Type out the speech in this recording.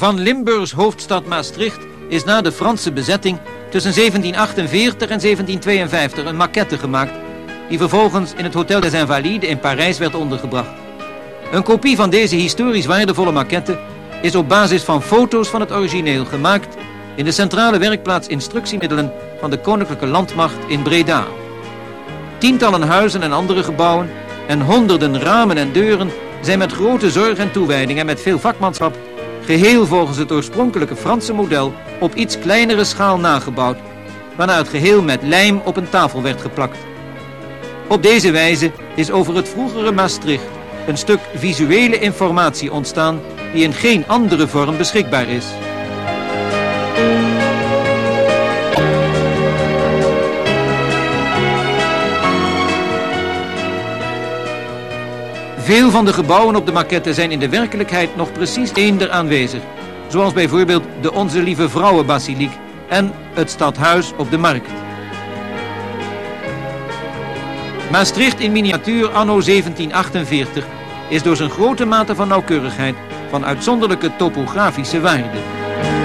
Van Limburgs hoofdstad Maastricht is na de Franse bezetting tussen 1748 en 1752 een maquette gemaakt die vervolgens in het Hotel des Invalides in Parijs werd ondergebracht. Een kopie van deze historisch waardevolle maquette is op basis van foto's van het origineel gemaakt in de centrale werkplaats instructiemiddelen van de Koninklijke Landmacht in Breda. Tientallen huizen en andere gebouwen en honderden ramen en deuren zijn met grote zorg en toewijding en met veel vakmanschap geheel volgens het oorspronkelijke Franse model op iets kleinere schaal nagebouwd, waarna het geheel met lijm op een tafel werd geplakt. Op deze wijze is over het vroegere Maastricht een stuk visuele informatie ontstaan die in geen andere vorm beschikbaar is. Veel van de gebouwen op de maquette zijn in de werkelijkheid nog precies eender aanwezig, zoals bijvoorbeeld de Onze Lieve Vrouwenbasiliek en het stadhuis op de markt. Maastricht in miniatuur anno 1748 is door zijn grote mate van nauwkeurigheid van uitzonderlijke topografische waarde.